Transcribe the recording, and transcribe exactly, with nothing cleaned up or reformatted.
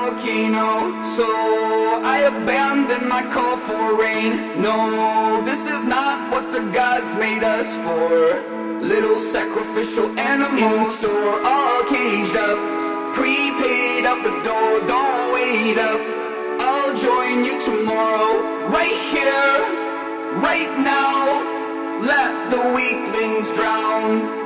volcano. So I abandoned my call for rain. No, this is not what the gods made us for. Little sacrificial animals in store, all caged up, prepaid out the door. Don't wait up, I'll join you tomorrow. Right here, right now, let the weaklings drown.